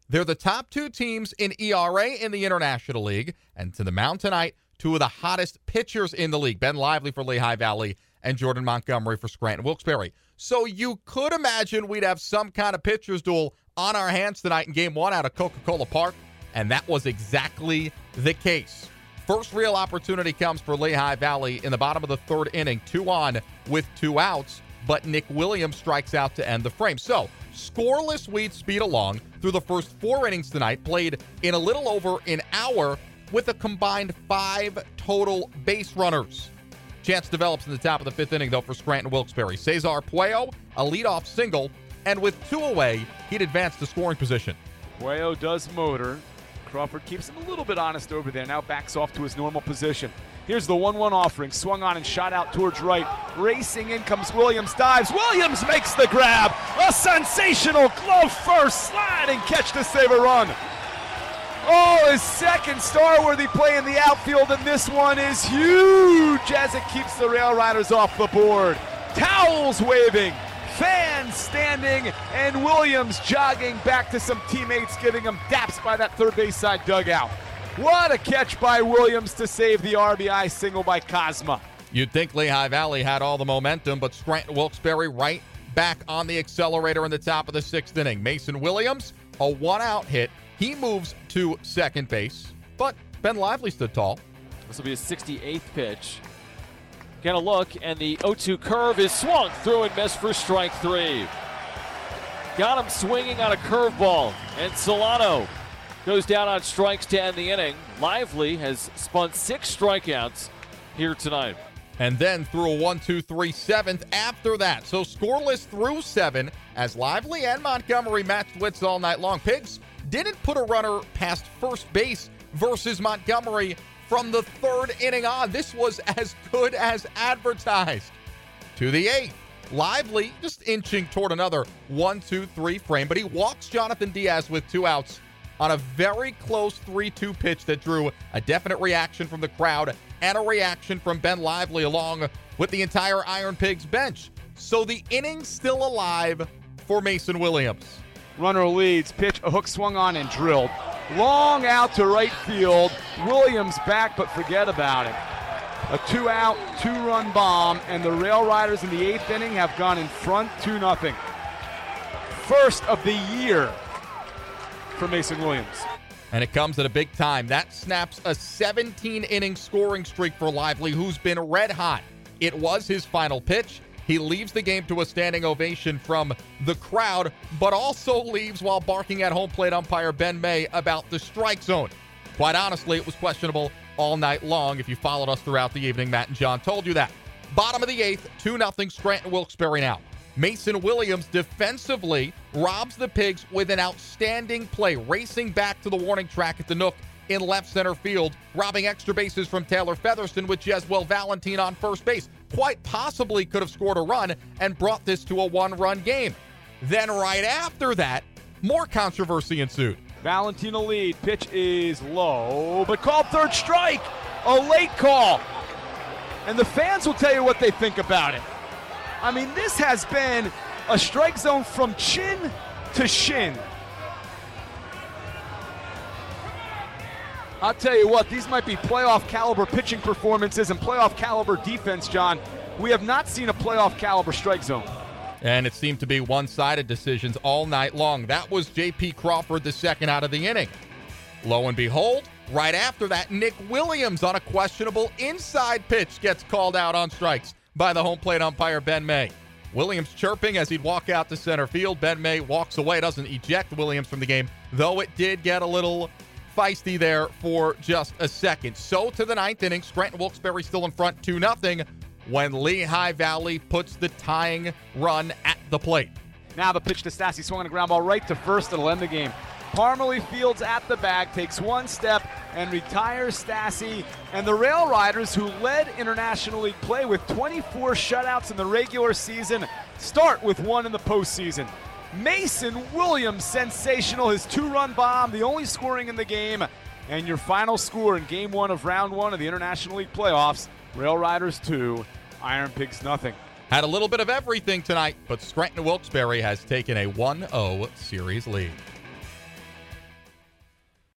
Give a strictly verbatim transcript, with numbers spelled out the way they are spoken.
They're the top two teams in E R A in the International League. And to the mound tonight, two of the hottest pitchers in the league, Ben Lively for Lehigh Valley and Jordan Montgomery for Scranton Wilkes-Barre. So you could imagine we'd have some kind of pitchers duel on our hands tonight in Game one out of Coca-Cola Park, and that was exactly the case. First real opportunity comes for Lehigh Valley in the bottom of the third inning, two on with two outs, but Nick Williams strikes out to end the frame. So, scoreless, we'd speed along through the first four innings tonight, played in a little over an hour with a combined five total base runners. Chance develops in the top of the fifth inning, though, for Scranton Wilkes-Barre. Cesar Puello, a leadoff single, and with two away, he'd advance to scoring position. Puello does motor. Crawford keeps him a little bit honest over there, now backs off to his normal position. Here's the one one offering, swung on and shot out towards right. Racing in comes Williams, dives. Williams makes the grab. A sensational glove first, sliding catch to save a run. Oh, his second star-worthy play in the outfield, and this one is huge as it keeps the Rail Riders off the board. Towels waving, fans standing, and Williams jogging back to some teammates, giving him daps by that third base side dugout. What a catch by Williams to save the R B I single by Cosma. You'd think Lehigh Valley had all the momentum, but Scranton Wilkes-Barre right back on the accelerator in the top of the sixth inning. Mason Williams, a one-out hit. He moves to second base, but Ben Lively stood tall. This will be his sixty-eighth pitch. Get a look, and the oh two curve is swung through and missed for strike three. Got him swinging on a curveball, and Solano goes down on strikes to end the inning. Lively has spun six strikeouts here tonight. And then threw a one two three seventh after that. So scoreless through seven as Lively and Montgomery matched wits all night long. Pigs didn't put a runner past first base versus Montgomery from the third inning on. This was as good as advertised. To the eighth, Lively just inching toward another one two three frame, but he walks Jonathan Diaz with two outs on a very close three two pitch that drew a definite reaction from the crowd and a reaction from Ben Lively along with the entire Iron Pigs bench. So the inning's still alive for Mason Williams. Runner leads, pitch, a hook swung on and drilled. Long out to right field. Williams back, but forget about it. A two-out, two-run bomb, and the Rail Riders in the eighth inning have gone in front two nothing. First of the year for Mason Williams. And it comes at a big time. That snaps a seventeen-inning scoring streak for Lively, who's been red hot. It was his final pitch. He leaves the game to a standing ovation from the crowd, but also leaves while barking at home plate umpire Ben May about the strike zone. Quite honestly, it was questionable all night long. If you followed us throughout the evening, Matt and John told you that. Bottom of the eighth, two nothing Scranton Wilkes-Barre now. Mason Williams defensively robs the Pigs with an outstanding play, racing back to the warning track at the Nook in left center field, robbing extra bases from Taylor Featherston with Jeswell Valentine on first base. Quite possibly could have scored a run and brought this to a one-run game. Then right after that, more controversy ensued. Valentina lead, pitch is low, but called third strike. A late call. And the fans will tell you what they think about it. I mean, this has been a strike zone from chin to shin. I'll tell you what, these might be playoff caliber pitching performances and playoff caliber defense, John. We have not seen a playoff caliber strike zone. And it seemed to be one-sided decisions all night long. That was J P Crawford, the second out of the inning. Lo and behold, right after that, Nick Williams on a questionable inside pitch gets called out on strikes by the home plate umpire Ben May. Williams chirping as he'd walk out to center field. Ben May walks away, doesn't eject Williams from the game, though it did get a little feisty there for just a second. So to the ninth inning, Scranton Wilkes-Barre still in front two nothing when Lehigh Valley puts the tying run at the plate. Now the pitch to Stassi, swung on a ground ball right to first. It'll end the game. Parmalee fields at the bag, takes one step, and retires Stassi. And the Rail Riders, who led International League play with twenty-four shutouts in the regular season, start with one in the postseason. Mason Williams, sensational, his two-run bomb, the only scoring in the game. And your final score in game one of round one of the International League playoffs, Rail Riders two, Iron Pigs nothing. Had a little bit of everything tonight, but Scranton Wilkes-Barre has taken a one oh series lead.